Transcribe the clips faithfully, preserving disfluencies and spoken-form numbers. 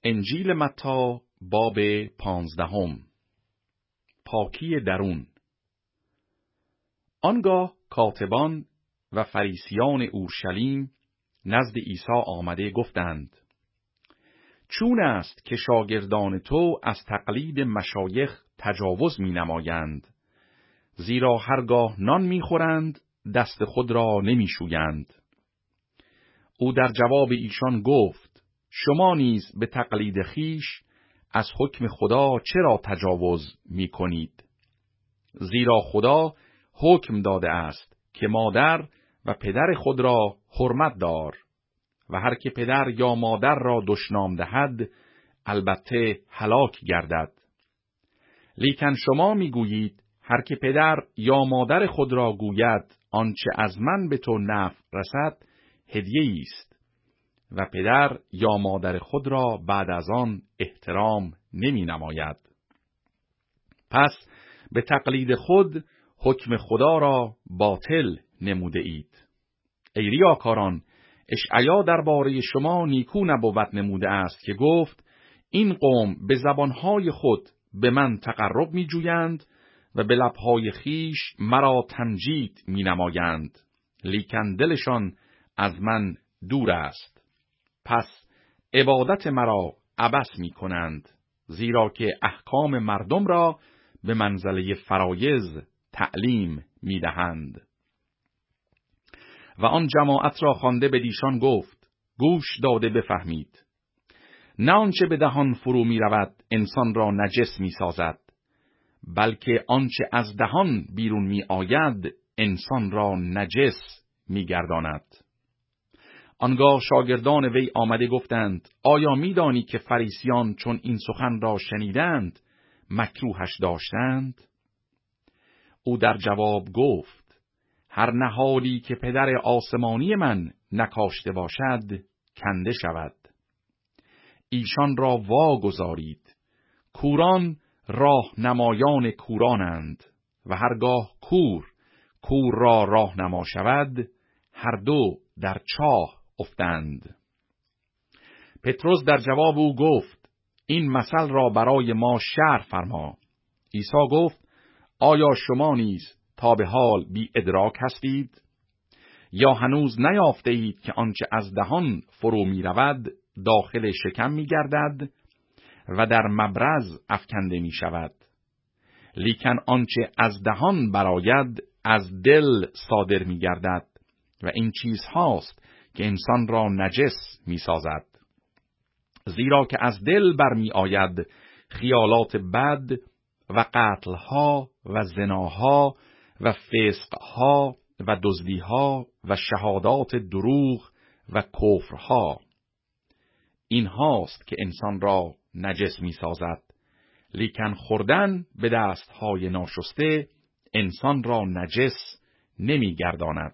انجیل متی باب پانزدهم. پاکی درون. آنگاه کاتبان و فریسیان اورشلیم نزد عیسی آمده گفتند: چون است که شاگردان تو از تقلید مشایخ تجاوز می نمایند؟ زیرا هرگاه نان می خورند دست خود را نمی شویند. او در جواب ایشان گفت: شما نیز به تقلید خیش از حکم خدا چرا تجاوز می کنید؟ زیرا خدا حکم داده است که مادر و پدر خود را حرمت دار و هر که پدر یا مادر را دشنام دهد البته هلاک گردد. لیکن شما می گویید هر که پدر یا مادر خود را گوید آنچه از من به تو نفع رسد هدیه است و پدر یا مادر خود را بعد از آن احترام نمی نماید. پس به تقلید خود حکم خدا را باطل نموده اید. ای ریاکاران، اشعیا درباره شما نیکو نبوت نموده است که گفت: این قوم به زبانهای خود به من تقرب می جویند و به لبهای خیش مرا تمجید می نمایند، لیکن دلشان از من دور است. پس عبادت مرا عبث می کنند، زیرا که احکام مردم را به منزله فرایض تعلیم می دهند. و آن جماعت را خوانده به دیشان گفت: گوش داده بفهمید. نه آنچه به دهان فرو می رود انسان را نجس می سازد، بلکه آنچه از دهان بیرون می آید انسان را نجس می گرداند. آنگاه شاگردان وی آمده گفتند: آیا می دانی که فریسیان چون این سخن را شنیدند مکروهش داشتند؟ او در جواب گفت: هر نهالی که پدر آسمانی من نکاشته باشد کنده شود. ایشان را واگذارید. کوران راه نمایان کورانند و هرگاه کور کور را راهنما شود هر دو در چاه افتند. پتروس در جواب او گفت: این مثل را برای ما شرح فرما. عیسی گفت: آیا شما نیز تا به حال بی ادراک هستید؟ یا هنوز نیافته اید که آنچه از دهان فرو می رود داخل شکم می گردد و در مبرز افکنده می شود؟ لیکن آنچه از دهان برآید از دل صادر می گردد و این چیز هاست که انسان را نجس می سازد. زیرا که از دل برمی آید خیالات بد و قتلها و زناها و فسقها و دزدیها و شهادات دروغ و کفرها. این هاست که انسان را نجس می سازد. لیکن خوردن به دستهای ناشسته انسان را نجس نمی گرداند.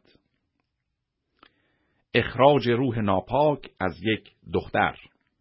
اخراج روح ناپاک از یک دختر.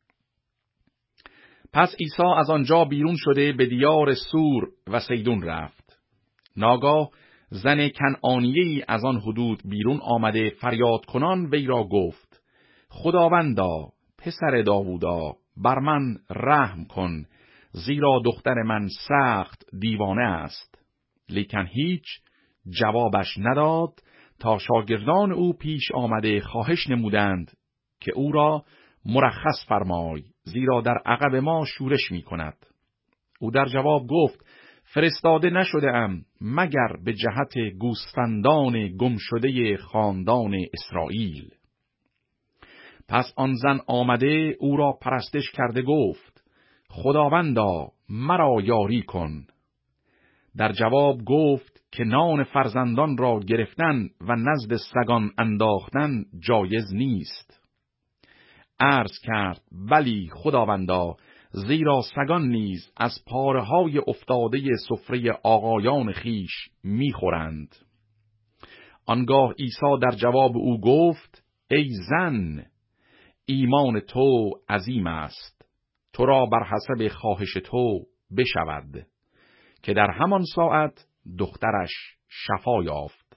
پس عیسی از آنجا بیرون شده به دیار سور و سیدون رفت. ناگاه زن کنعانیه‌ای از آن حدود بیرون آمده فریاد کنان وی را گفت: خداوندا، پسر داوودا، بر من رحم کن، زیرا دختر من سخت دیوانه است. لیکن هیچ جوابش نداد تا شاگردان او پیش آمده خواهش نمودند که او را مرخص فرمای، زیرا در عقب ما شورش می کند. او در جواب گفت: فرستاده نشده ام مگر به جهت گوسفندان گم شده خاندان اسرائیل. پس آن زن آمده او را پرستش کرده گفت: خداوندا، مرا یاری کن. در جواب گفت که نان فرزندان را گرفتن و نزد سگان انداختن جایز نیست. عرض کرد: بلی خداوندا، زیرا سگان نیز از پاره‌های افتاده سفره آقایان خیش می‌خورند. آنگاه عیسی در جواب او گفت: ای زن، ایمان تو عظیم است، تو را بر حسب خواهش تو بشود. که در همان ساعت دخترش شفا یافت.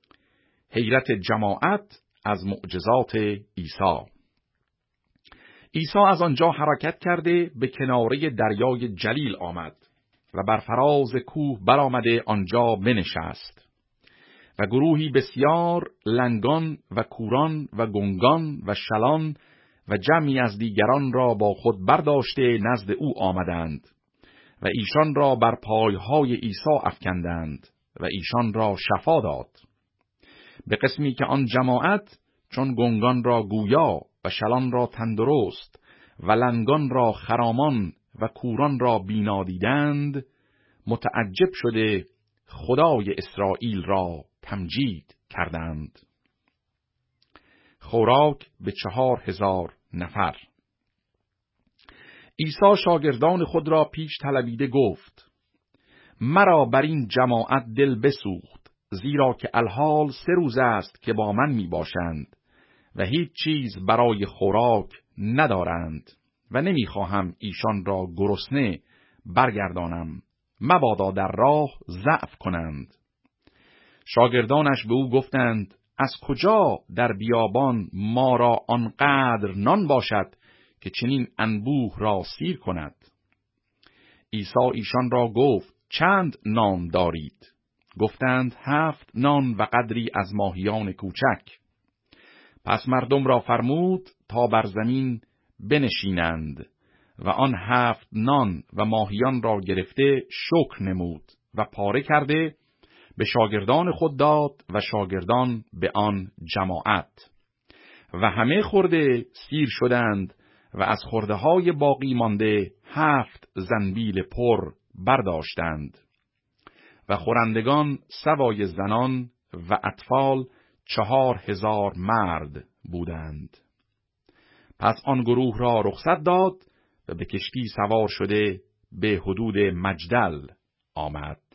حیرت جماعت از معجزات عیسی. عیسی از آنجا حرکت کرده به کناره دریای جلیل آمد و بر فراز کوه برآمده آنجا بنشست و گروهی بسیار لنگان و کوران و گنگان و شلان و جمعی از دیگران را با خود برداشته نزد او آمدند و ایشان را بر پایهای عیسی افکندند و ایشان را شفا داد. به قسمی که آن جماعت چون گنگان را گویا و شلان را تندرست و لنگان را خرامان و کوران را بینا دیدند، متعجب شده خدای اسرائیل را تمجید کردند. خوراک به چهار هزار نفر. عیسی شاگردان خود را پیش طلبیده گفت: مرا بر این جماعت دل بسوخت، زیرا که الحال سه روز است که با من می باشند و هیچ چیز برای خوراک ندارند و نمی خواهم ایشان را گرسنه برگردانم، مبادا در راه ضعف کنند. شاگردانش به او گفتند: از کجا در بیابان ما را آنقدر نان باشد که چنین انبوه را سیر کند؟ عیسی ایشان را گفت: چند نان دارید؟ گفتند: هفت نان و قدری از ماهیان کوچک. پس مردم را فرمود تا بر زمین بنشینند و آن هفت نان و ماهیان را گرفته شکر نمود و پاره کرده به شاگردان خود داد و شاگردان به آن جماعت. و همه خورده سیر شدند و از خورده های باقی مانده هفت زنبیل پر برداشتند. و خورندگان سوای زنان و اطفال چهار هزار مرد بودند. پس آن گروه را رخصت داد و به کشتی سوار شده به حدود مجدل آمد.